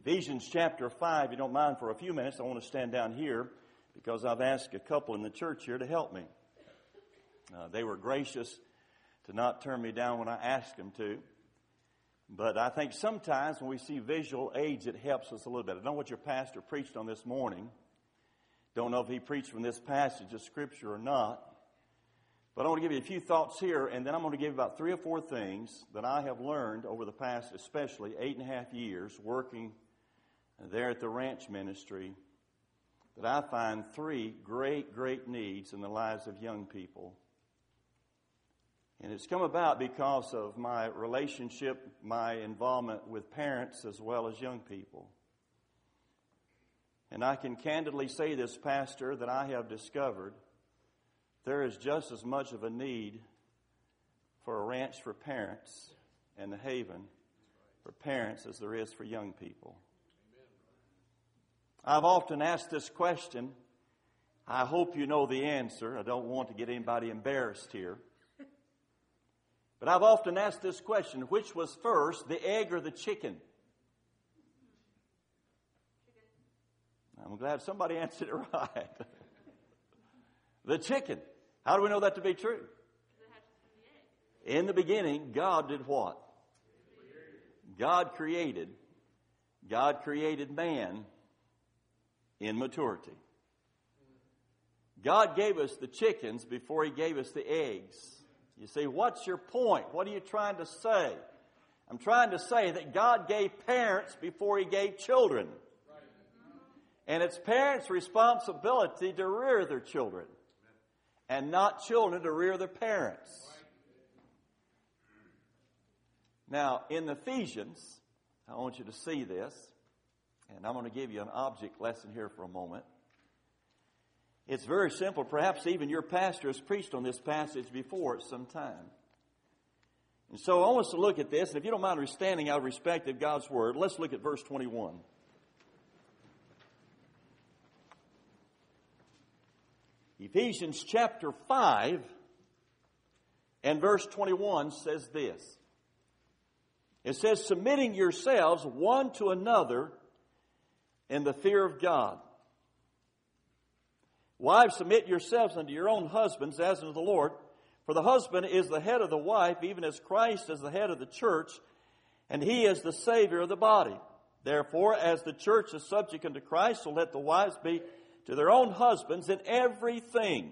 Ephesians chapter 5, if you don't mind for a few minutes, I want to stand down here because I've asked a couple in the church here to help me. They were gracious to not turn me down when I asked them to. But I think sometimes when we see visual aids, it helps us a little bit. I know what your pastor preached on this morning. Don't know if he preached from this passage of Scripture or not. But I want to give you a few thoughts here, and then I'm going to give you about 3 or 4 things that I have learned over the past, especially 8.5 years, working there at the ranch ministry, that I find 3 great needs in the lives of young people. And it's come about because of my relationship, my involvement with parents as well as young people. And I can candidly say this, Pastor, that I have discovered there is just as much of a need for a ranch for parents and a haven for parents as there is for young people. I've often asked this question. I hope you know the answer. I don't want to get anybody embarrassed here. But I've often asked this question, which was first, the egg or the chicken? I'm glad somebody answered it right. The chicken. How do we know that to be true? In the beginning, God did what? God created man in maturity. God gave us the chickens before He gave us the eggs. You say, what's your point? What are you trying to say? I'm trying to say that God gave parents before He gave children. And it's parents' responsibility to rear their children, and not children to rear their parents. Now, in Ephesians, I want you to see this, and I'm going to give you an object lesson here for a moment. It's very simple. Perhaps even your pastor has preached on this passage before at some time. And so I want us to look at this, and if you don't mind standing out of respect of God's Word, let's look at verse 21. Ephesians chapter 5 and verse 21 says this. It says, submitting yourselves one to another in the fear of God. Wives, submit yourselves unto your own husbands as unto the Lord. For the husband is the head of the wife, even as Christ is the head of the church, and He is the Savior of the body. Therefore, as the church is subject unto Christ, so let the wives be to their own husbands in everything.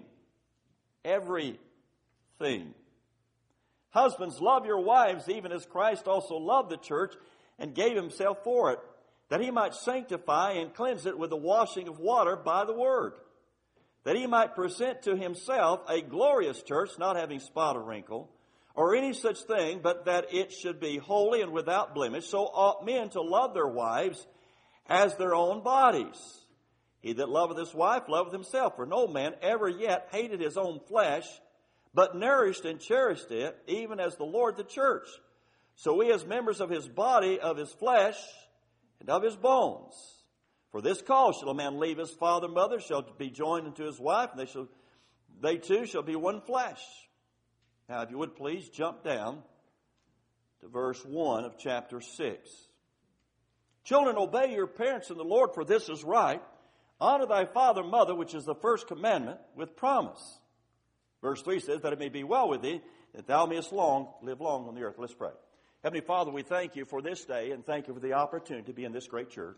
Everything. Husbands, love your wives, even as Christ also loved the church and gave Himself for it, that He might sanctify and cleanse it with the washing of water by the word, that He might present to Himself a glorious church, not having spot or wrinkle, or any such thing, but that it should be holy and without blemish. So ought men to love their wives as their own bodies. He that loveth his wife loveth himself. For no man ever yet hated his own flesh, but nourished and cherished it, even as the Lord the church. So we as members of His body, of His flesh, and of His bones. For this cause shall a man leave his father and mother, shall be joined unto his wife, and they two shall be one flesh. Now, if you would please jump down to verse 1 of chapter 6. Children, obey your parents in the Lord, for this is right. Honor thy father and mother, which is the first commandment, with promise. Verse 3 says, that it may be well with thee, that thou mayest live long on the earth. Let's pray. Heavenly Father, we thank You for this day, and thank You for the opportunity to be in this great church.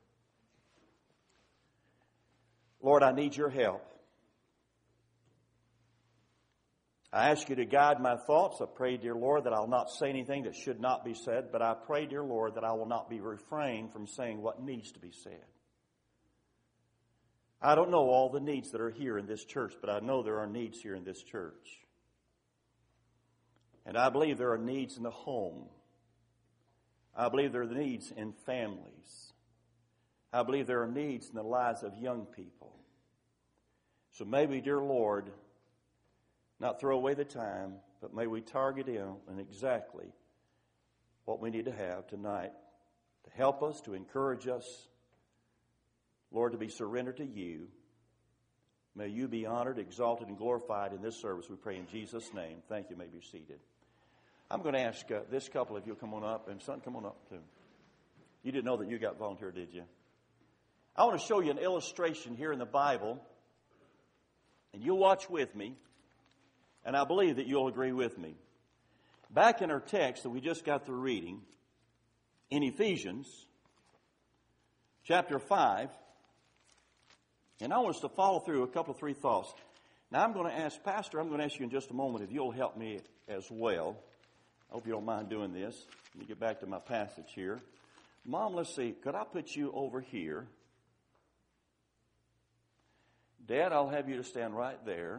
Lord, I need Your help. I ask You to guide my thoughts. I pray, dear Lord, that I'll not say anything that should not be said, but I pray, dear Lord, that I will not be refrained from saying what needs to be said. I don't know all the needs that are here in this church, but I know there are needs here in this church. And I believe there are needs in the home. I believe there are needs in families. I believe there are needs in the lives of young people. So may we, dear Lord, not throw away the time, but may we target in on exactly what we need to have tonight to help us, to encourage us, Lord, to be surrendered to You. May You be honored, exalted, and glorified in this service, we pray in Jesus' name. Thank you. You may be seated. I'm going to ask this couple, if you'll come on up, and son, come on up too. You didn't know that you got volunteer, did you? I want to show you an illustration here in the Bible, and you'll watch with me, and I believe that you'll agree with me. Back in our text that we just got through reading, in Ephesians, chapter 5, and I want us to follow through a couple of three thoughts. Now, I'm going to ask, Pastor, I'm going to ask you in just a moment if you'll help me as well. I hope you don't mind doing this. Let me get back to my passage here. Mom, let's see, could I put you over here? Dad, I'll have you to stand right there.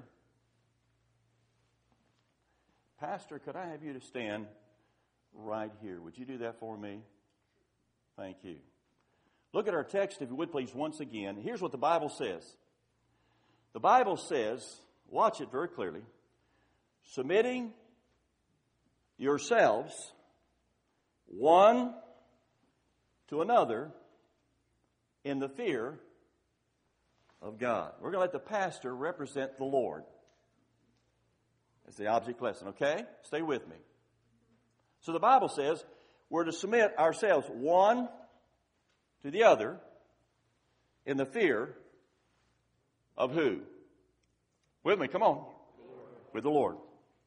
Pastor, could I have you to stand right here? Would you do that for me? Thank you. Look at our text, if you would please, once again. Here's what the Bible says. The Bible says, watch it very clearly, submitting yourselves one to another in the fear of God. We're going to let the pastor represent the Lord. That's the object lesson, okay? Stay with me. So the Bible says we're to submit ourselves one to the other in the fear of who? With me, come on. With the Lord.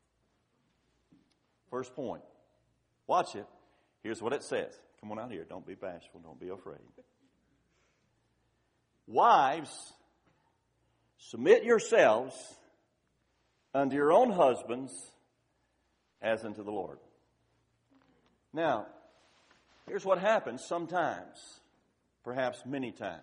First point. Watch it. Here's what it says. Come on out here. Don't be bashful. Don't be afraid. Wives, submit yourselves unto your own husbands as unto the Lord. Now, here's what happens sometimes, perhaps many times.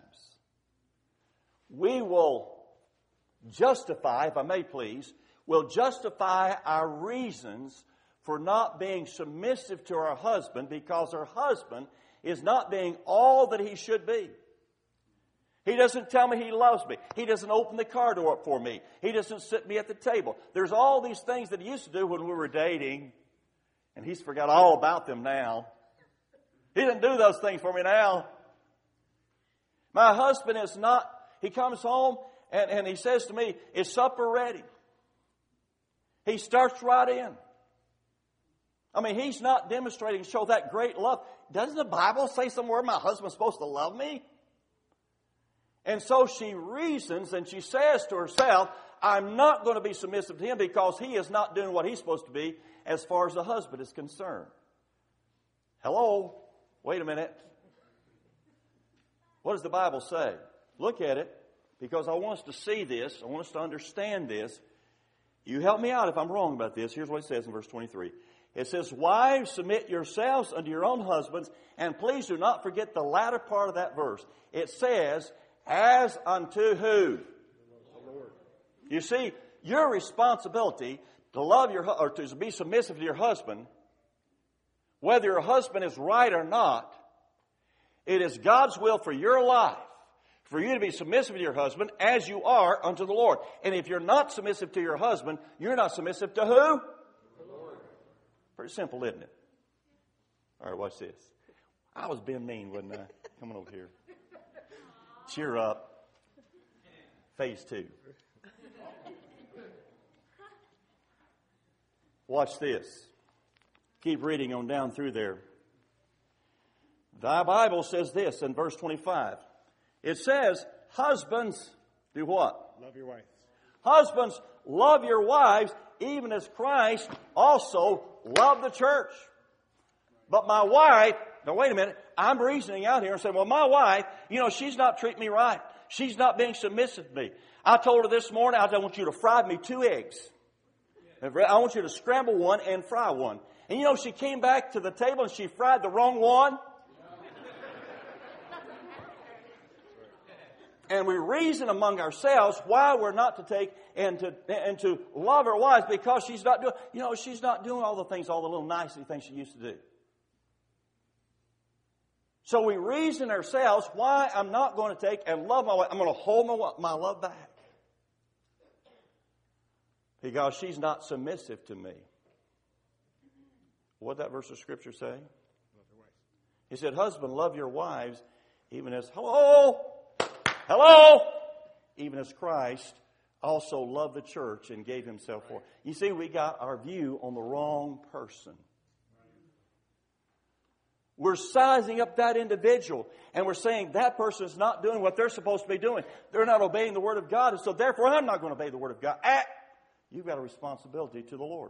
We will justify, if I may please, will justify our reasons for not being submissive to our husband because our husband is not being all that he should be. He doesn't tell me he loves me. He doesn't open the car door up for me. He doesn't sit me at the table. There's all these things that he used to do when we were dating, and he's forgot all about them now. He doesn't do those things for me now. My husband is not, he comes home and he says to me, is supper ready? He starts right in. I mean, he's not demonstrating to show that great love. Doesn't the Bible say somewhere my husband's supposed to love me? And so she reasons and she says to herself, I'm not going to be submissive to him because he is not doing what he's supposed to be as far as the husband is concerned. Hello? Wait a minute. What does the Bible say? Look at it, because I want us to see this. I want us to understand this. You help me out if I'm wrong about this. Here's what it says in verse 23. It says, wives, submit yourselves unto your own husbands, and please do not forget the latter part of that verse. It says, as unto who? The Lord. You see, your responsibility to love or to be submissive to your husband, whether your husband is right or not, it is God's will for your life, for you to be submissive to your husband as you are unto the Lord. And if you're not submissive to your husband, you're not submissive to who? The Lord. Pretty simple, isn't it? All right, watch this. I was being mean, wasn't I? Come on over here. Cheer up. Phase 2. Watch this. Keep reading on down through there. The Bible says this in verse 25. It says, husbands, do what? Love your wife. Husbands, love your wives, even as Christ also loved the church. But my wife, now wait a minute, I'm reasoning out here and saying, well, my wife, she's not treating me right. She's not being submissive to me. I told her this morning, I want you to fry me 2 eggs. I want you to scramble one and fry one. And she came back to the table and she fried the wrong one. And we reason among ourselves why we're not to take and to love our wives because she's not doing, she's not doing all the little nicety things she used to do. So we reason ourselves why I'm not going to take and love my wife. I'm going to hold my love back. Because she's not submissive to me. What did that verse of Scripture say? He said, husband, love your wives even as, hello, even as Christ also loved the church and gave himself for. You see, we got our view on the wrong person. We're sizing up that individual, and we're saying that person is not doing what they're supposed to be doing. They're not obeying the Word of God, and so therefore I'm not going to obey the Word of God. You've got a responsibility to the Lord.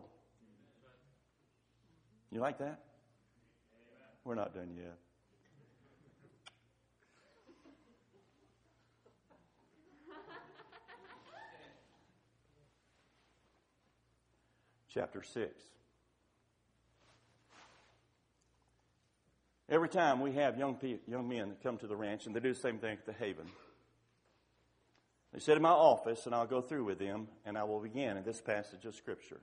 You like that? We're not done yet. Chapter 6. Every time we have young men that come to the ranch, and they do the same thing at the Haven. They sit in my office, and I'll go through with them, and I will begin in this passage of Scripture.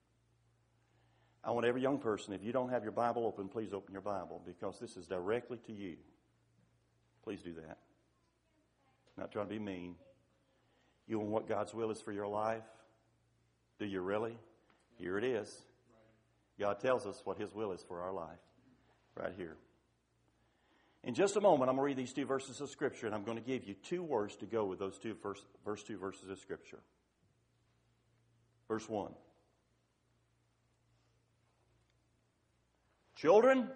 I want every young person, if you don't have your Bible open, please open your Bible, because this is directly to you. Please do that. Not trying to be mean. You want what God's will is for your life? Do you really? Here it is. God tells us what His will is for our life. Right here. In just a moment, I'm going to read these two verses of Scripture, and I'm going to give you two words to go with those two verses of Scripture. Verse 1. Children,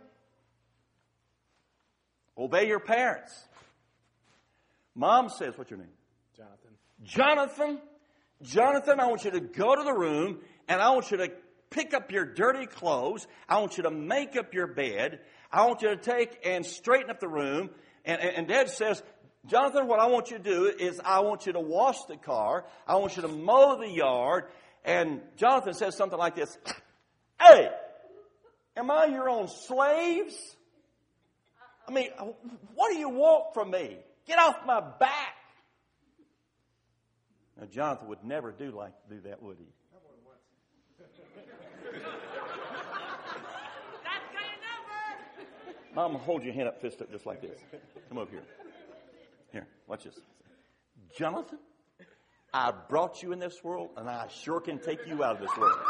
obey your parents. Mom says, what's your name? Jonathan, I want you to go to the room, and I want you to pick up your dirty clothes. I want you to make up your bed. I want you to take and straighten up the room. And Dad says, Jonathan, what I want you to do is I want you to wash the car. I want you to mow the yard. And Jonathan says something like this. Hey, am I your own slaves? I mean, what do you want from me? Get off my back. Now, Jonathan would never do that, would he? Mom, hold your hand up, fist up, just like this. Come over here. Here, watch this. Jonathan, I brought you in this world, and I sure can take you out of this world.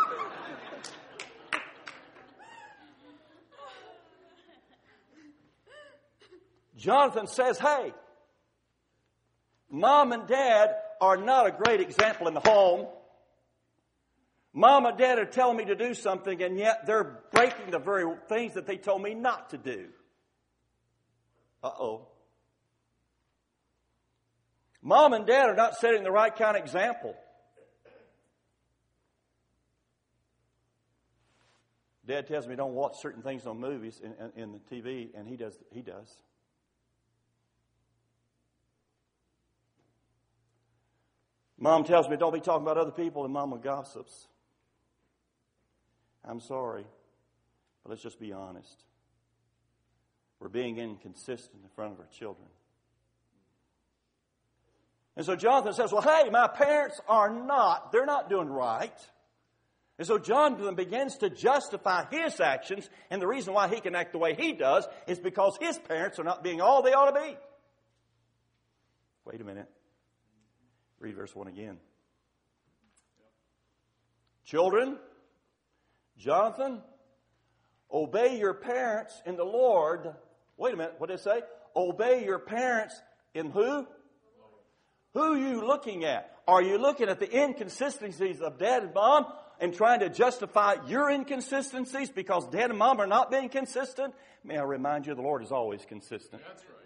Jonathan says, hey, Mom and Dad are not a great example in the home. Mom and Dad are telling me to do something, and yet they're breaking the very things that they told me not to do. Uh-oh. Mom and Dad are not setting the right kind of example. Dad tells me don't watch certain things on movies in the TV, and he does. Mom tells me don't be talking about other people, and Mama gossips. I'm sorry, but let's just be honest. We're being inconsistent in front of our children. And so Jonathan says, well, hey, my parents they're not doing right. And so Jonathan begins to justify his actions, and the reason why he can act the way he does is because his parents are not being all they ought to be. Wait a minute. Read verse 1 again. Children, Jonathan, obey your parents in the Lord. Wait a minute, what did it say? Obey your parents in who? Who are you looking at? Are you looking at the inconsistencies of Dad and Mom and trying to justify your inconsistencies because Dad and Mom are not being consistent? May I remind you, the Lord is always consistent. That's right.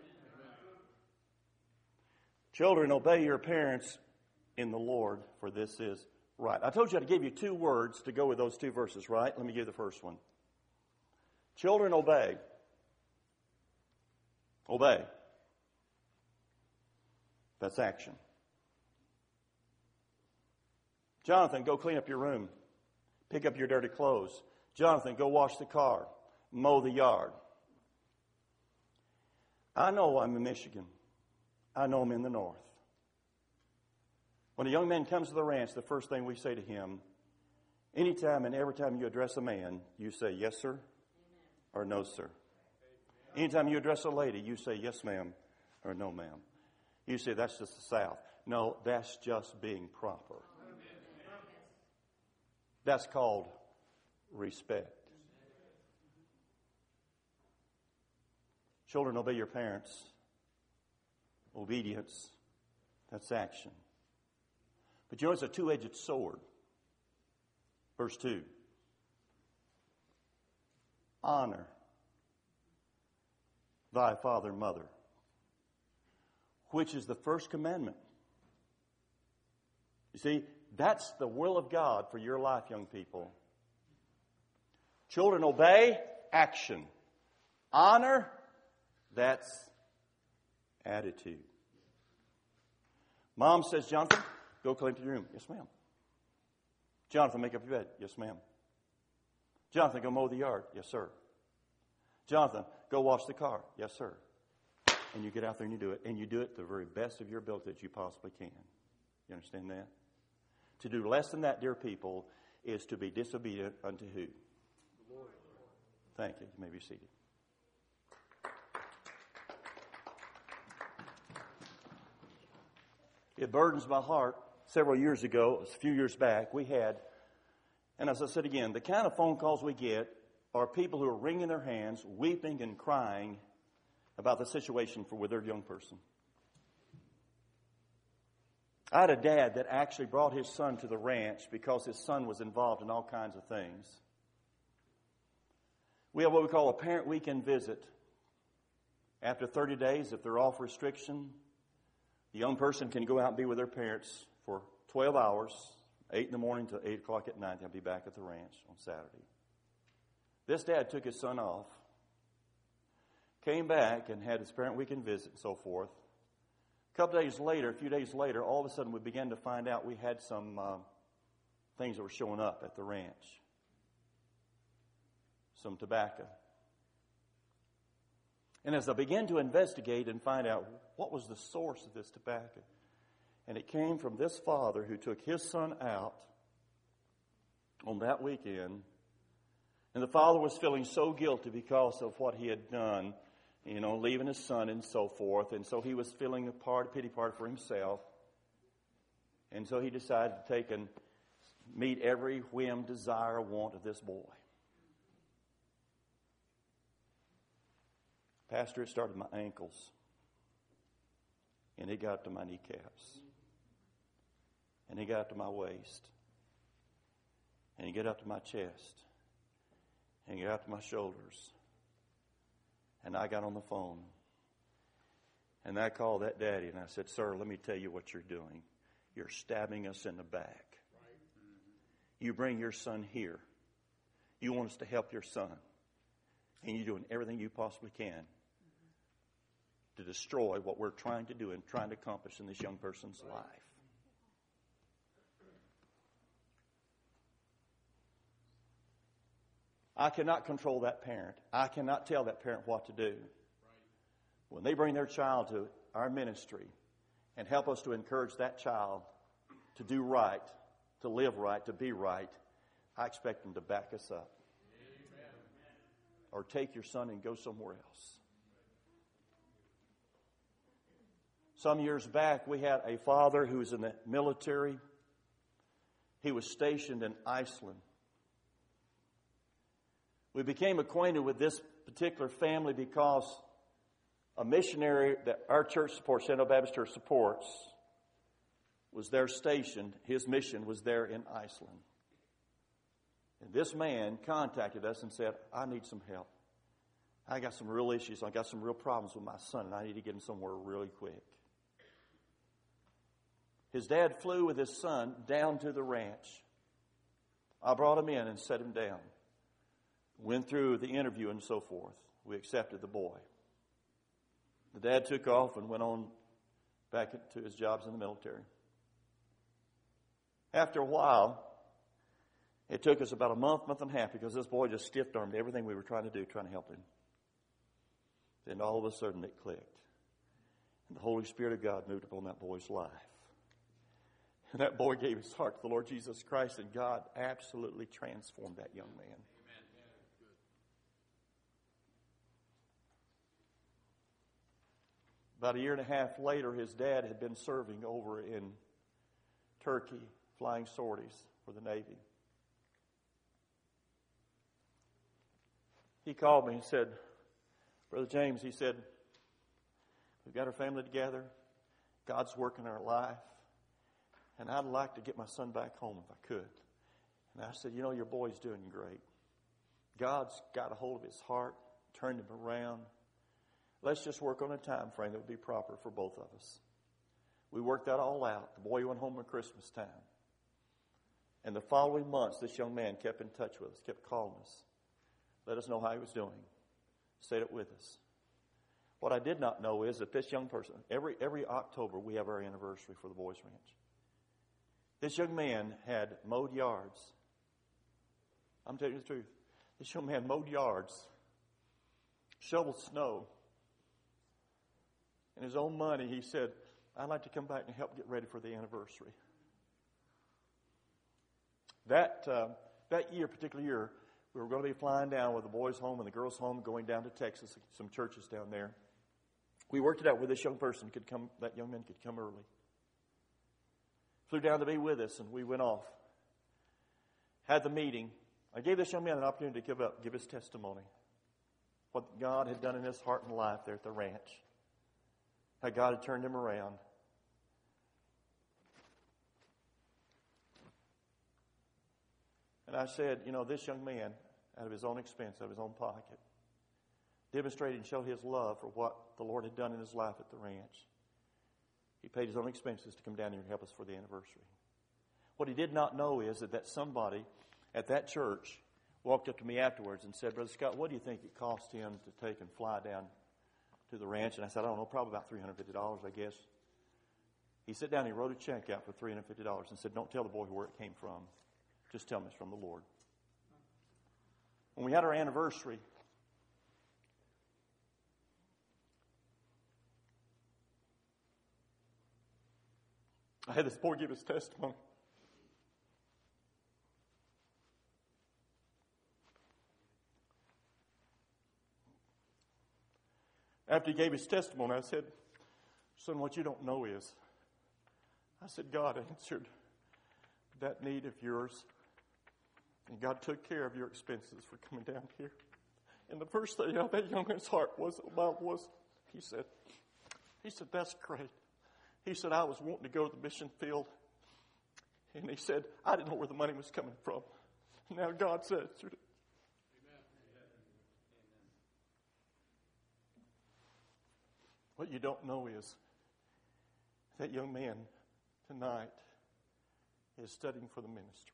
Children, obey your parents in the Lord, for this is right. I told you I'd give you two words to go with those two verses, right? Let me give you the first one. Children, obey. Obey. That's action. Jonathan, go clean up your room. Pick up your dirty clothes. Jonathan, go wash the car. Mow the yard. I know I'm in Michigan. I know I'm in the north. When a young man comes to the ranch, the first thing we say to him, anytime and every time you address a man, you say, yes, sir, or no, sir. Anytime you address a lady, you say, yes, ma'am, or no, ma'am. You say, that's just the South. No, that's just being proper. That's called respect. Children, obey your parents. Obedience, that's action. But you know, it's a two-edged sword. Verse 2. Honor. thy father and mother, which is the first commandment. You see, that's the will of God for your life, young people. Children, obey, action. Honor, that's attitude. Mom says, Jonathan, go clean your room. Yes, ma'am. Jonathan, make up your bed. Yes, ma'am. Jonathan, go mow the yard. Yes, sir. Jonathan, go wash the car. Yes, sir. And you get out there and you do it. And you do it to the very best of your ability that you possibly can. You understand that? To do less than that, dear people, is to be disobedient unto who? The Lord. Thank you. You may be seated. It burdens my heart. Several years ago, a few years back, we had, and as I said again, the kind of phone calls we get are people who are wringing their hands, weeping and crying about the situation with their young person. I had a dad that actually brought his son to the ranch because his son was involved in all kinds of things. We have what we call a parent weekend visit. After 30 days, if they're off restriction, the young person can go out and be with their parents for 12 hours, 8 in the morning to 8 o'clock at night. They'll be back at the ranch on Saturday. This dad took his son off, came back and had his parent weekend visit and so forth. A couple days later, a few days later, all of a sudden we began to find out we had some things that were showing up at the ranch. Some tobacco. And as I began to investigate and find out what was the source of this tobacco, and it came from this father who took his son out on that weekend, and the father was feeling so guilty because of what he had done, you know, leaving his son and so forth, and so he was feeling a pity party for himself, and so he decided to take and meet every whim, desire, want of this boy. Pastor, it started at my ankles, and it got to my kneecaps, and it got to my waist, and it got up to my chest, and it got up to my shoulders, and I got on the phone, and I called that daddy, and I said, sir, let me tell you what you're doing. You're stabbing us in the back. You bring your son here. You want us to help your son, and you're doing everything you possibly can to destroy what we're trying to do and trying to accomplish in this young person's life. I cannot control that parent. I cannot tell that parent what to do. When they bring their child to our ministry and help us to encourage that child to do right, to live right, to be right, I expect them to back us up. Amen. Or take your son and go somewhere else. Some years back, we had a father who was in the military. He was stationed in Iceland. We became acquainted with this particular family because a missionary that our church supports, Shenandoah Baptist Church supports, was there stationed. His mission was there in Iceland. And this man contacted us and said, I need some help. I got some real issues. I got some real problems with my son, and I need to get him somewhere really quick. His dad flew with his son down to the ranch. I brought him in and set him down. Went through the interview and so forth. We accepted the boy. The dad took off and went on back to his jobs in the military. After a while, it took us about a month and a half because this boy just stiff-armed everything we were trying to do, trying to help him. Then all of a sudden it clicked. And the Holy Spirit of God moved upon that boy's life. And that boy gave his heart to the Lord Jesus Christ, and God absolutely transformed that young man. Amen. About a year and a half later, his dad had been serving over in Turkey, flying sorties for the Navy. He called me and said, Brother James, he said, we've got our family together. God's working our life. And I'd like to get my son back home if I could. And I said, you know, your boy's doing great. God's got a hold of his heart, turned him around. let's just work on a time frame that would be proper for both of us. We worked that all out. The boy went home at Christmas time. And the following months, this young man kept in touch with us, kept calling us, let us know how he was doing, stayed up with us. What I did not know is that this young person, every October we have our anniversary for the Boys Ranch. This young man had mowed yards. I'm telling you the truth. This young man mowed yards, shoveled snow. In his own money, he said, I'd like to come back and help get ready for the anniversary. That particular year, we were going to be flying down with the boys' home and the girls' home, going down to Texas, some churches down there. We worked it out where this young person could come, that young man could come early. Flew down to be with us, and we went off. Had the meeting. I gave this young man an opportunity to give his testimony. What God had done in his heart and life there at the ranch. How God had turned him around. And I said, this young man, out of his own expense, out of his own pocket, demonstrated and showed his love for what the Lord had done in his life at the ranch. He paid his own expenses to come down here and help us for the anniversary. What he did not know is that somebody at that church walked up to me afterwards and said, Brother Scott, what do you think it cost him to take and fly down to the ranch? And I said, I don't know, probably about $350, I guess. He sat down and he wrote a check out for $350 and said, don't tell the boy where it came from. Just tell him it's from the Lord. When we had our anniversary, I had this boy give his testimony. After he gave his testimony, I said, son, what you don't know is, I said, God answered that need of yours. And God took care of your expenses for coming down here. And the first thing out of that young man's heart was, he said, that's great. He said, I was wanting to go to the mission field. And he said, I didn't know where the money was coming from. Now God said, what you don't know is that young man tonight is studying for the ministry.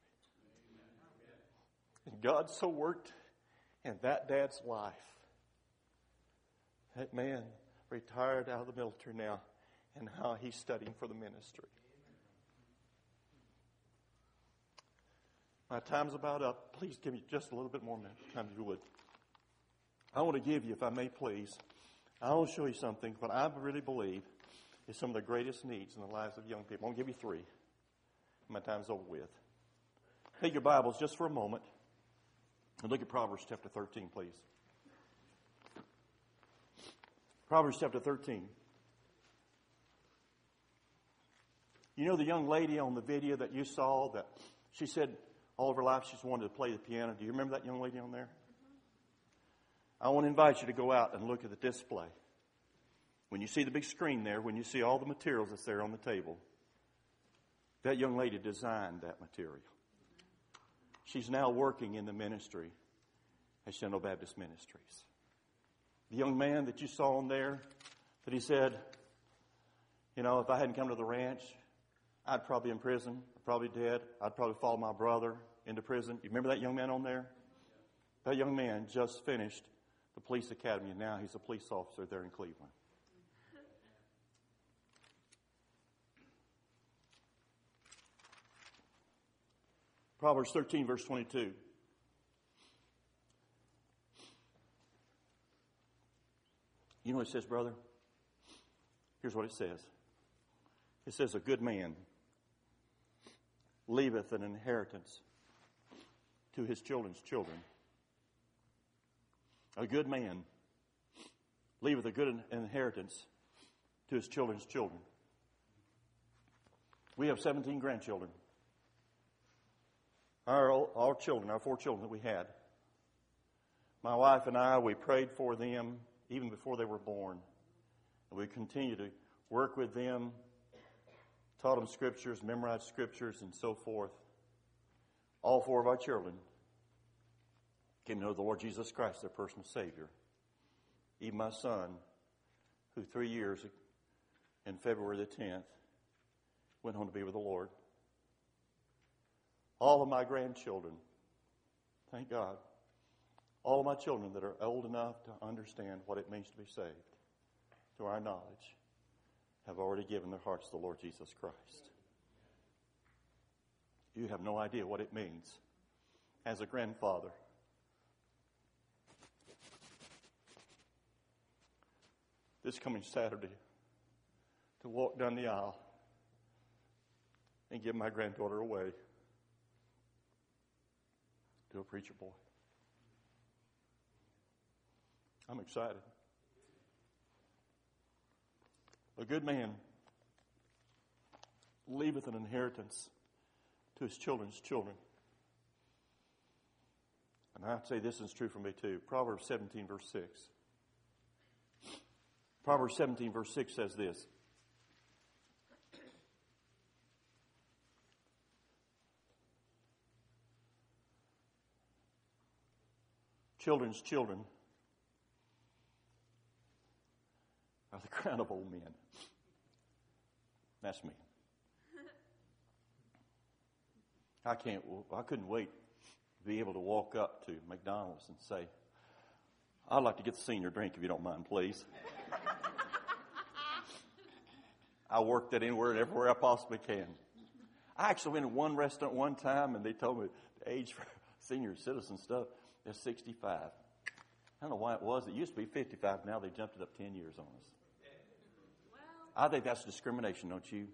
And God so worked in that dad's life. That man retired out of the military now, and how he's studying for the ministry. My time's about up. Please give me just a little bit more time if you would. I want to give you, if I may please, I want to show you something, what I really believe is some of the greatest needs in the lives of young people. I'm going to give you three. My time's over with. Take your Bibles just for a moment and look at Proverbs chapter 13, please. Proverbs chapter 13. You know the young lady on the video that you saw that she said all of her life she's wanted to play the piano. Do you remember that young lady on there? I want to invite you to go out and look at the display. When you see the big screen there, when you see all the materials that's there on the table, that young lady designed that material. She's now working in the ministry at Shenandoah Baptist Ministries. The young man that you saw on there, that he said, if I hadn't come to the ranch, I'd probably be in prison, I'd probably dead, I'd probably follow my brother into prison. You remember that young man on there? That young man just finished the police academy, and now he's a police officer there in Cleveland. Proverbs 13, verse 22. You know what it says, brother? Here's what it says. It says, a good man leaveth an inheritance to his children's children. A good man leaveth a good inheritance to his children's children. We have 17 grandchildren. Our children, our 4 children that we had. My wife and I, we prayed for them even before they were born. And we continue to work with them, taught them scriptures, memorized scriptures, and so forth. All 4 of our children came to know the Lord Jesus Christ, their personal Savior. Even my son who 3 years in February the 10th went home to be with the Lord. All of my grandchildren, thank God, all of my children that are old enough to understand what it means to be saved, to our knowledge, have already given their hearts to the Lord Jesus Christ. You have no idea what it means as a grandfather this coming Saturday to walk down the aisle and give my granddaughter away to a preacher boy. I'm excited. A good man leaveth an inheritance to his children's children. And I'd say this is true for me too. Proverbs 17, verse 6. Proverbs 17, verse 6 says this. Children's children are the crown of old men. That's me. I couldn't wait to be able to walk up to McDonald's and say, I'd like to get the senior drink if you don't mind, please. I work that anywhere and everywhere I possibly can. I actually went to one restaurant one time and they told me the age for senior citizen stuff is 65. I don't know why it was. It used to be 55. Now they jumped it up 10 years on us. I think that's discrimination, don't you?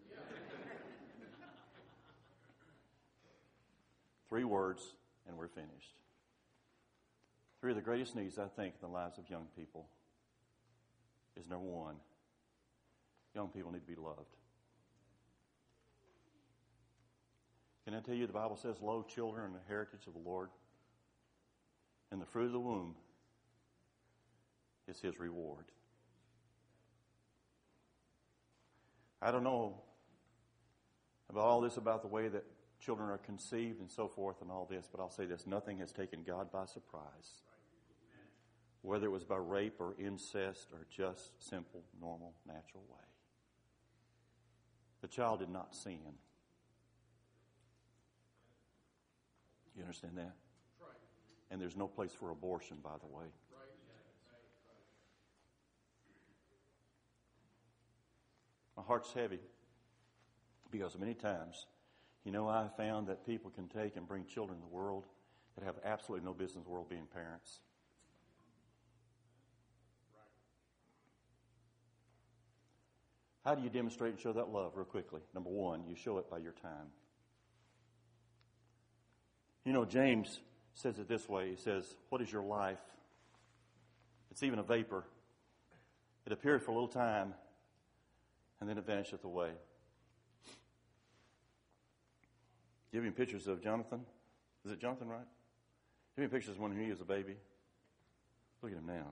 3 words and we're finished. 3 of the greatest needs, I think, in the lives of young people is number 1, young people need to be loved. Can I tell you the Bible says, lo, children are the heritage of the Lord, and the fruit of the womb is his reward. I don't know about all this, about the way that children are conceived and so forth and all this, but I'll say this, nothing has taken God by surprise. Whether it was by rape or incest or just simple, normal, natural way. The child did not sin. You understand that? And there's no place for abortion, by the way. My heart's heavy because many times, I have found that people can take and bring children in the world that have absolutely no business in the world being parents. How do you demonstrate and show that love real quickly? Number 1, you show it by your time. James says it this way. He says, what is your life? It's even a vapor. It appears for a little time, and then it vanisheth away. Give me pictures of Jonathan. Is it Jonathan, right? Give me pictures of when he was a baby. Look at him now.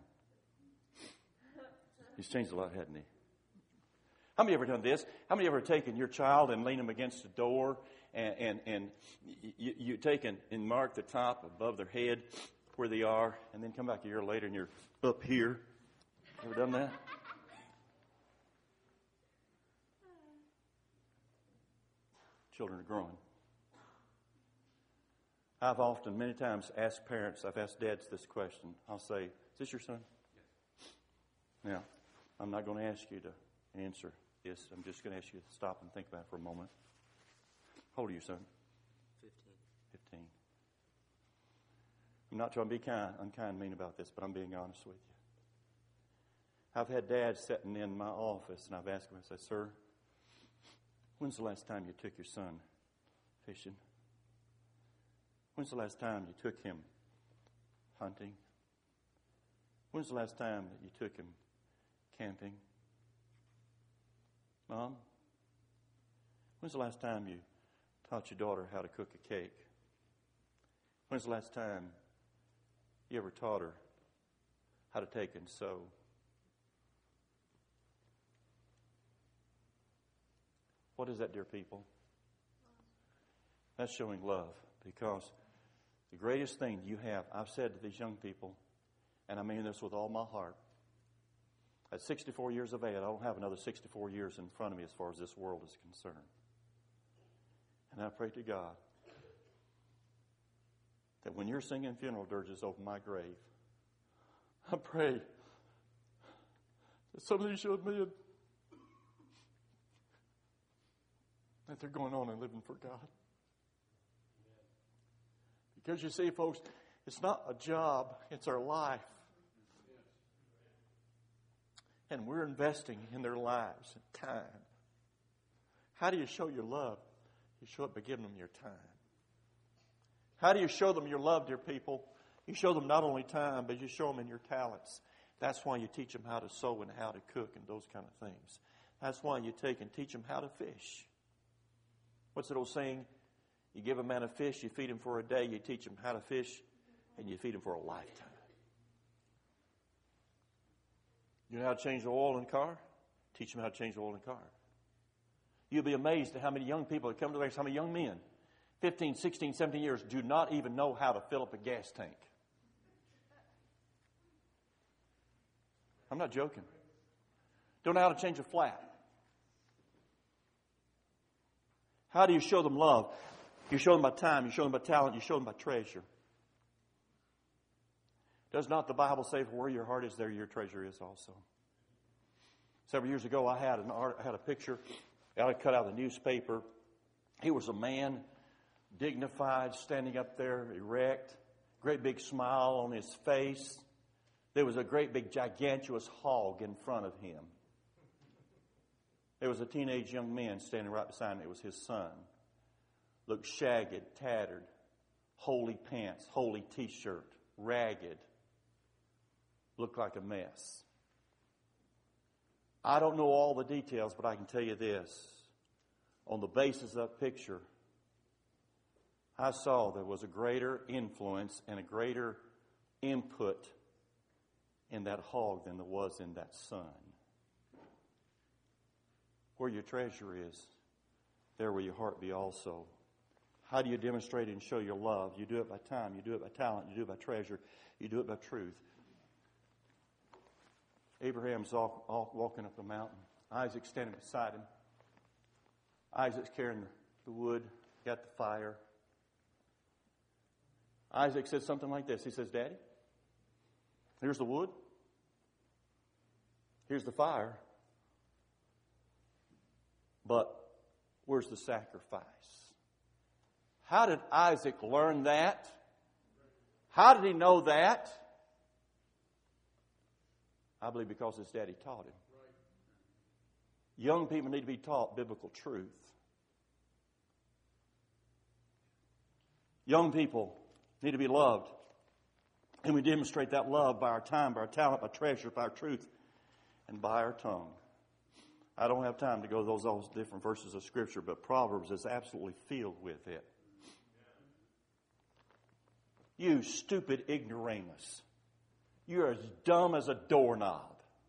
He's changed a lot, hasn't he? How many of you ever done this? How many of you ever taken your child and leaned them against the door and you take and mark the top above their head where they are, and then come back a year later and you're up here? Ever done that? Children are growing. I've often, many times, asked parents, I've asked dads this question. I'll say, is this your son? Yes. Now, I'm not going to ask you to answer this. I'm just going to ask you to stop and think about it for a moment. How old are you, son? 15. I'm not trying to be unkind, mean about this, but I'm being honest with you. I've had dads sitting in my office, and I've asked them, I say, sir, when's the last time you took your son fishing? When's the last time you took him hunting? When's the last time that you took him camping? Mom, when's the last time you taught your daughter how to cook a cake? When's the last time you ever taught her how to take and sew? What is that, dear people? That's showing love, because the greatest thing you have, I've said to these young people, and I mean this with all my heart, At 64 years of age, I don't have another 64 years in front of me as far as this world is concerned. And I pray to God that when you're singing funeral dirges over my grave, I pray that some of these young men, that they're going on and living for God. Because you see, folks, it's not a job, it's our life. And we're investing in their lives and time. How do you show your love? You show it by giving them your time. How do you show them your love, dear people? You show them not only time, but you show them in your talents. That's why you teach them how to sew and how to cook and those kind of things. That's why you take and teach them how to fish. What's that old saying? You give a man a fish, you feed him for a day, you teach him how to fish, and you feed him for a lifetime. You know how to change the oil in a car? Teach them how to change the oil in a car. You'll be amazed at how many young people that come to there, how many young men, 15, 16, 17 years, do not even know how to fill up a gas tank. I'm not joking. Don't know how to change a flat. How do you show them love? You show them by time, you show them by talent, you show them by treasure. Does not the Bible say, for where your heart is, there your treasure is also? Several years ago, I had a picture I cut out of the newspaper. He was a man, dignified, standing up there, erect, great big smile on his face. There was a great big gigantuous hog in front of him. There was a teenage young man standing right beside him. It was his son. Looked shagged, tattered, holey pants, holey t-shirt, ragged. Looked like a mess. I don't know all the details, but I can tell you this. On the basis of that picture, I saw there was a greater influence and a greater input in that hog than there was in that son. Where your treasure is, there will your heart be also. How do you demonstrate and show your love? You do it by time, you do it by talent, you do it by treasure, you do it by truth. Abraham's walking up the mountain. Isaac's standing beside him. Isaac's carrying the wood, got the fire. Isaac says something like this. He says, Daddy, here's the wood. Here's the fire. But where's the sacrifice? How did Isaac learn that? How did he know that? I believe because his daddy taught him. Young people need to be taught biblical truth. Young people need to be loved. And we demonstrate that love by our time, by our talent, by treasure, by our truth, and by our tongue. I don't have time to go to those different verses of Scripture, but Proverbs is absolutely filled with it. You stupid ignoramus. You're as dumb as a doorknob.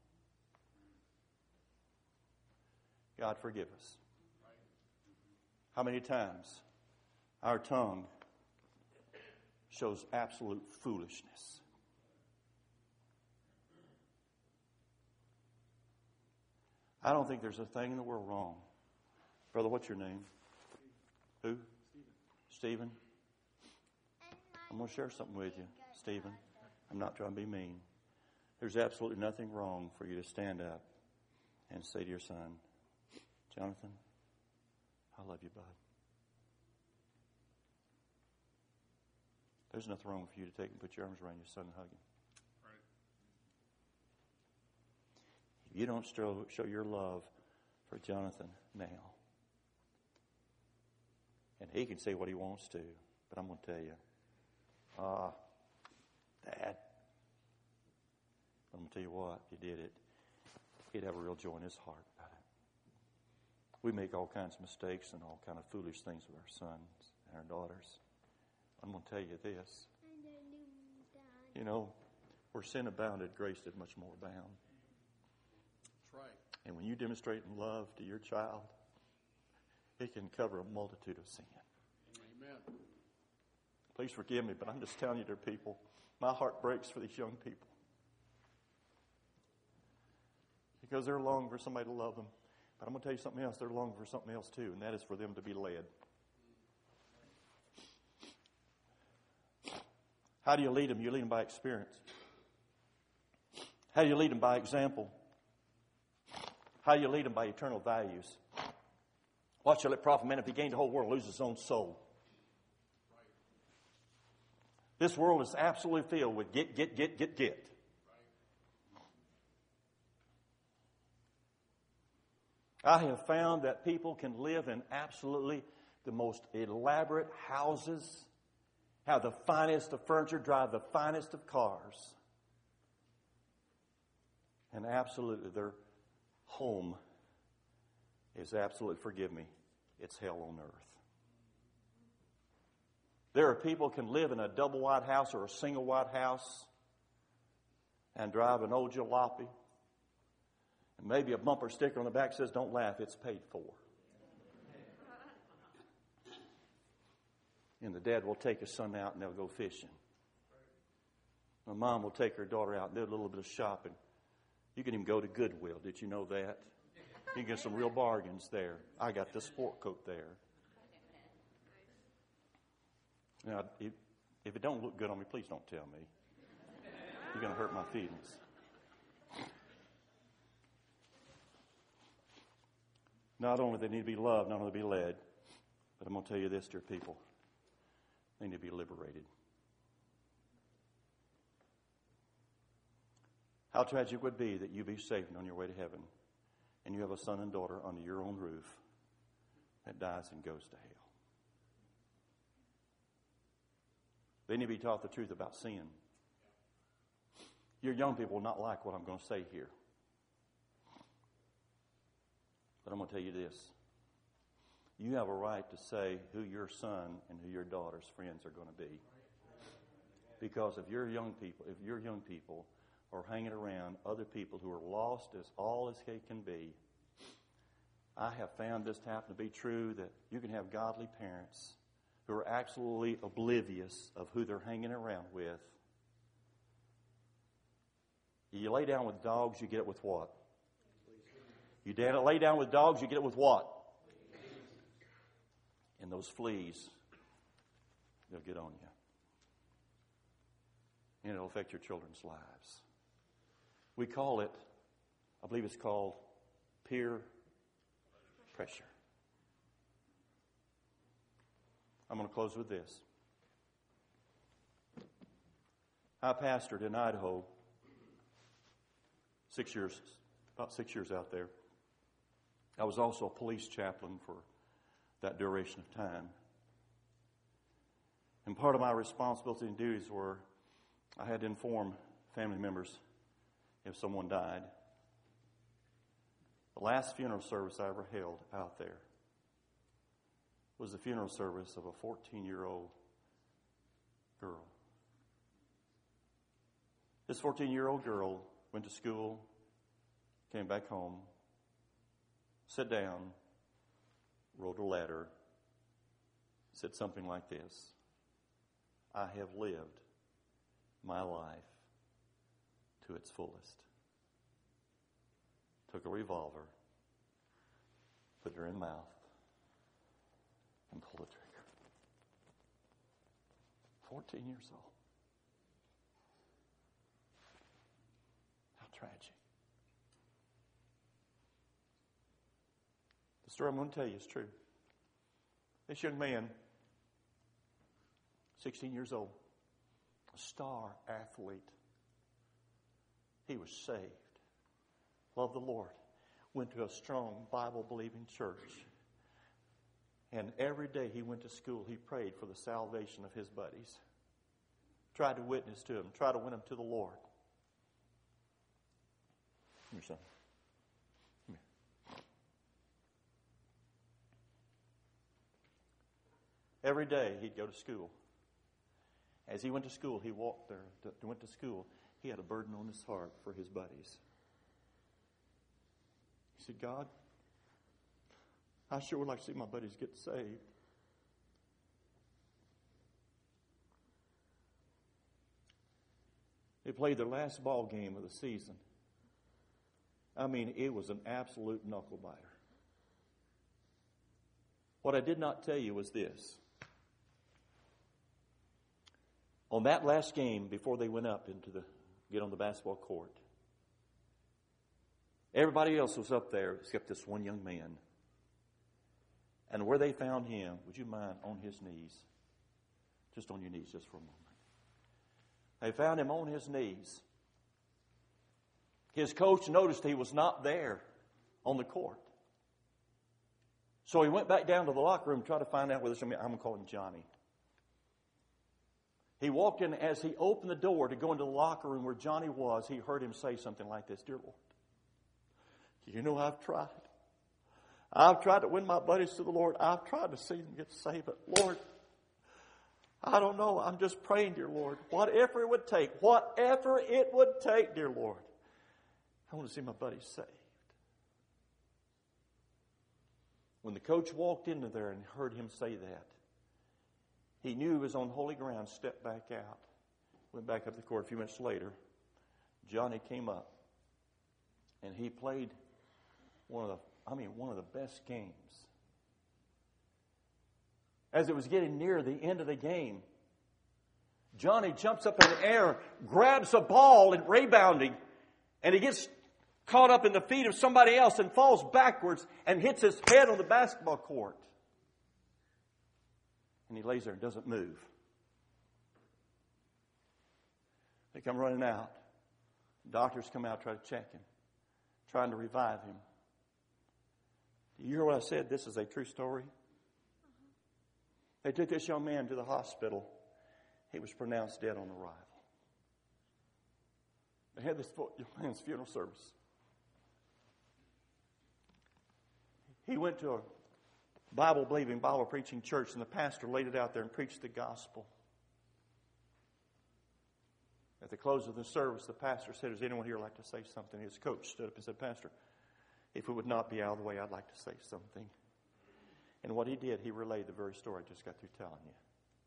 God forgive us. How many times our tongue shows absolute foolishness? I don't think there's a thing in the world wrong. Brother, what's your name? Who? Stephen. I'm going to share something with you, Stephen. I'm not trying to be mean. There's absolutely nothing wrong for you to stand up and say to your son, Jonathan, I love you, bud. There's nothing wrong for you to take and put your arms around your son and hug him. If you don't show your love for Jonathan now, and he can say what he wants to, but I'm going to tell you, Dad, I'm going to tell you what, if you did it, he'd have a real joy in his heart about it. We make all kinds of mistakes and all kinds of foolish things with our sons and our daughters. I'm going to tell you this. You know, where sin abounded, grace did much more abound. That's right. And when you demonstrate love to your child, it can cover a multitude of sin. Amen. Please forgive me, but I'm just telling you, dear people, my heart breaks for these young people. because they're longing for somebody to love them. But I'm going to tell you something else. They're longing for something else too, and that is for them to be led. How do you lead them? You lead them by experience. How do you lead them? By example. How do you lead them? By eternal values. What shall it profit man if he gain the whole world and lose his own soul? This world is absolutely filled with get. I have found that people can live in absolutely the most elaborate houses, have the finest of furniture, drive the finest of cars, and absolutely their home is absolutely, forgive me, it's hell on earth. There are people who can live in a double wide house or a single wide house and drive an old jalopy. And maybe a bumper sticker on the back says, "Don't laugh, it's paid for." And the dad will take his son out and they'll go fishing. My mom will take her daughter out and do a little bit of shopping. You can even go to Goodwill. Did you know that? You can get some real bargains there. I got this sport coat there. Now, if it don't look good on me, please don't tell me. You're going to hurt my feelings. Not only do they need to be loved, not only be led, but I'm going to tell you this, dear people. They need to be liberated. How tragic it would be that you be saved and on your way to heaven, and you have a son and daughter under your own roof that dies and goes to hell. They need to be taught the truth about sin. Your young people will not like what I'm going to say here. But I'm going to tell you this. You have a right to say who your son and who your daughter's friends are going to be. Because if your young people are hanging around other people who are lost as all as they can be, I have found this to happen to be true, that you can have godly parents who are absolutely oblivious of who they're hanging around with. You lay down with dogs, you get it with what? You lay down with dogs, you get it with what? And those fleas, they'll get on you. And it'll affect your children's lives. We call it, I believe it's called peer pressure. I'm going to close with this. I pastored in Idaho about 6 years out there. I was also a police chaplain for that duration of time. And part of my responsibility and duties were I had to inform family members if someone died. The last funeral service I ever held out there was the funeral service of a 14-year-old girl. This 14-year-old girl went to school, came back home, sat down, wrote a letter, said something like this: "I have lived my life to its fullest." Took a revolver, put it in her mouth, and pulled the trigger. 14 years old. How tragic. The story I'm going to tell you is true. This young man, 16 years old, a star athlete. He was saved, loved the Lord, went to a strong Bible-believing church. And every day he went to school, he prayed for the salvation of his buddies. Tried to witness to them, tried to win them to the Lord. Come here, son. Come here. Every day he'd go to school. As he went to school, he walked there, went to school. He had a burden on his heart for his buddies. He said, "God, I sure would like to see my buddies get saved." They played their last ball game of the season. I mean, it was an absolute knuckle biter. What I did not tell you was this. On that last game, before they went up get on the basketball court, everybody else was up there except this one young man. And where they found him, would you mind, on his knees? Just on your knees, just for a moment. They found him on his knees. His coach noticed he was not there on the court. So he went back down to the locker room to try to find out whether somebody, I'm going to call him Johnny. He walked in. As he opened the door to go into the locker room where Johnny was, he heard him say something like this: "Dear Lord, you know I've tried. I've tried to win my buddies to the Lord. I've tried to see them get saved. But Lord, I don't know. I'm just praying, dear Lord, whatever it would take, dear Lord, I want to see my buddies saved." When the coach walked into there and heard him say that, he knew he was on holy ground, stepped back out, went back up the court. A few minutes later, Johnny came up, and he played one of the best games. As it was getting near the end of the game, Johnny jumps up in the air, grabs a ball and rebounding, and he gets caught up in the feet of somebody else and falls backwards and hits his head on the basketball court. And he lays there and doesn't move. They come running out. Doctors come out, try to check him, trying to revive him. Do you hear what I said? This is a true story. They took this young man to the hospital. He was pronounced dead on arrival. They had this young man's funeral service. He went to a Bible-believing, Bible-preaching church, and the pastor laid it out there and preached the gospel. At the close of the service, the pastor said, "Does anyone here like to say something?" His coach stood up and said, "Pastor, if it would not be out of the way, I'd like to say something." And what he did, he relayed the very story I just got through telling you.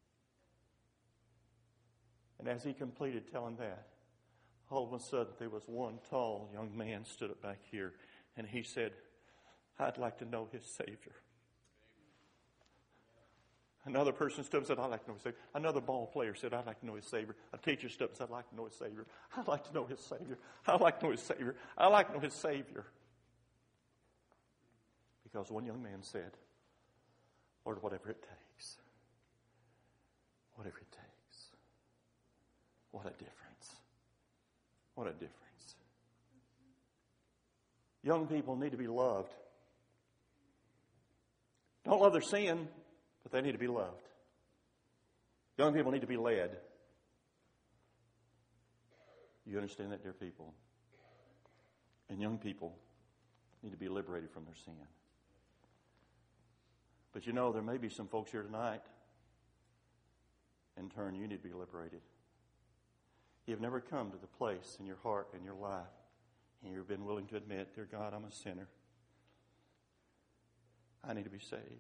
And as he completed telling that, all of a sudden there was one tall young man stood up back here, and he said, "I'd like to know his Savior." Another person stood up and said, "I'd like to know his Savior." Another ball player said, "I'd like to know his Savior." A teacher stood up and said, "I'd like to know his Savior. I'd like to know his Savior. I'd like to know his Savior. I'd like to know his Savior." Because one young man said, "Lord, whatever it takes. Whatever it takes." What a difference. What a difference. Young people need to be loved. Don't love their sin, but they need to be loved. Young people need to be led. You understand that, dear people? And young people need to be liberated from their sin. But you know, there may be some folks here tonight, in turn, you need to be liberated. You've never come to the place in your heart and your life, and you've been willing to admit, "Dear God, I'm a sinner. I need to be saved."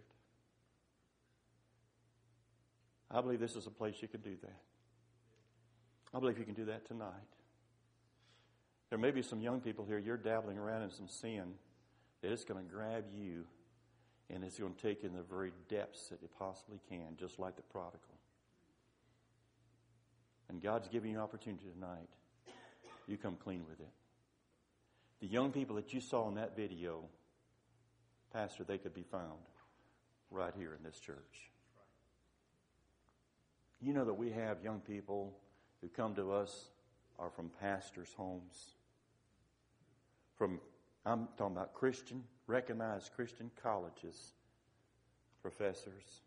I believe this is a place you can do that. I believe you can do that tonight. There may be some young people here, you're dabbling around in some sin that it's going to grab you and it's going to take you in the very depths that it possibly can, just like the prodigal. And God's giving you an opportunity tonight. You come clean with it. The young people that you saw in that video, Pastor, they could be found right here in this church. You know that we have young people who come to us are from pastors' homes. I'm talking about recognized Christian colleges, professors.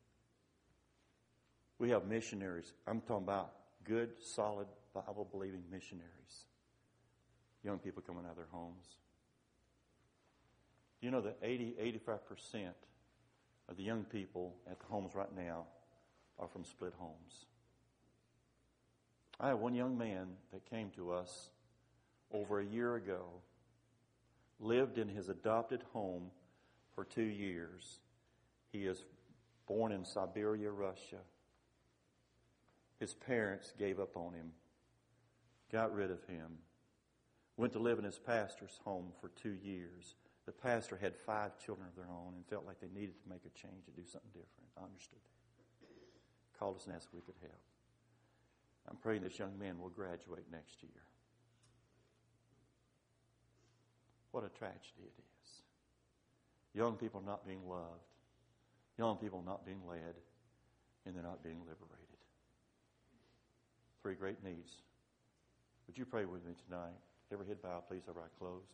We have missionaries. I'm talking about good, solid, Bible-believing missionaries. Young people coming out of their homes. You know that 85% of the young people at the homes right now are from split homes. I have one young man that came to us over a year ago, lived in his adopted home for 2 years. He is born in Siberia, Russia. His parents gave up on him, got rid of him, Went to live in his pastor's home for 2 years. The pastor had 5 children of their own and felt like they needed to make a change and do something different. I understood that. Called us and asked if we could help. I'm praying this young man will graduate next year. What a tragedy it is. Young people not being loved. Young people not being led. And they're not being liberated. 3 great needs. Would you pray with me tonight? Every head bowed, please, every eye closed.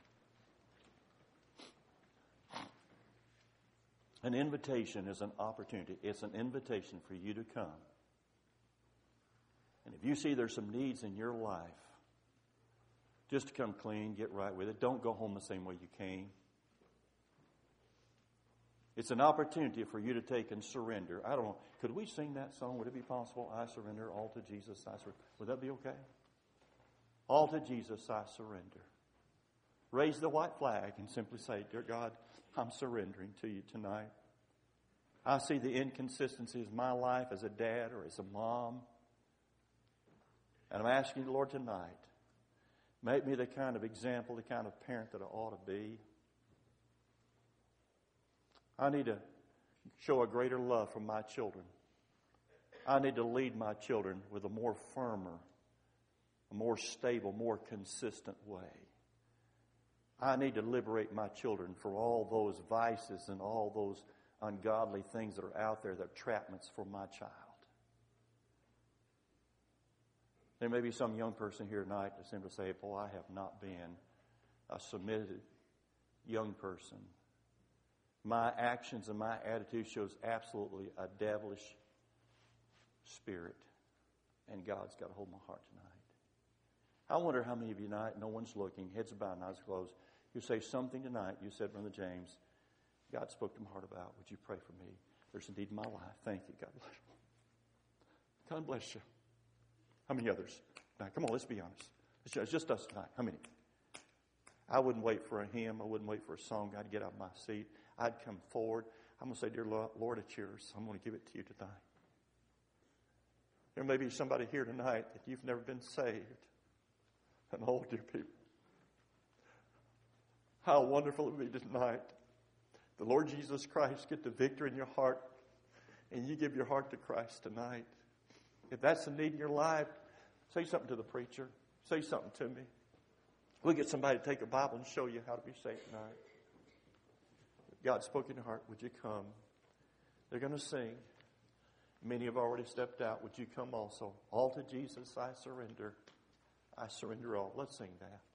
An invitation is an opportunity. It's an invitation for you to come. And if you see there's some needs in your life, just to come clean, get right with it. Don't go home the same way you came. It's an opportunity for you to take and surrender. I don't know. Could we sing that song? Would it be possible? I surrender all to Jesus. I surrender. Would that be okay? All to Jesus I surrender. Raise the white flag and simply say, Dear God, I'm surrendering to you tonight. I see the inconsistencies of my life as a dad or as a mom. And I'm asking you, Lord, tonight, make me the kind of example, the kind of parent that I ought to be. I need to show a greater love for my children. I need to lead my children with a more firmer, a more stable, more consistent way. I need to liberate my children from all those vices and all those ungodly things that are out there that are trapments for my child. There may be some young person here tonight that simply say, boy, I have not been a submitted young person. My actions and my attitude shows absolutely a devilish spirit. And God's got a hold of my heart tonight. I wonder how many of you tonight, no one's looking, heads bowed and eyes closed, you say something tonight, you said, Brother James, God spoke to my heart about, would you pray for me? There's a need in my life. Thank you. God bless you. God bless you. How many others? Now, come on, let's be honest. It's just us tonight. How many? I wouldn't wait for a hymn. I wouldn't wait for a song. I'd get out of my seat. I'd come forward. I'm going to say, Dear Lord, it's yours. I'm going to give it to you tonight. There may be somebody here tonight that you've never been saved. And oh, dear people, how wonderful it would be tonight. The Lord Jesus Christ get the victory in your heart, and you give your heart to Christ tonight. If that's the need in your life, say something to the preacher. Say something to me. We'll get somebody to take a Bible and show you how to be saved tonight. If God spoke in your heart, would you come? They're going to sing. Many have already stepped out. Would you come also? All to Jesus I surrender. I surrender all. Let's sing that.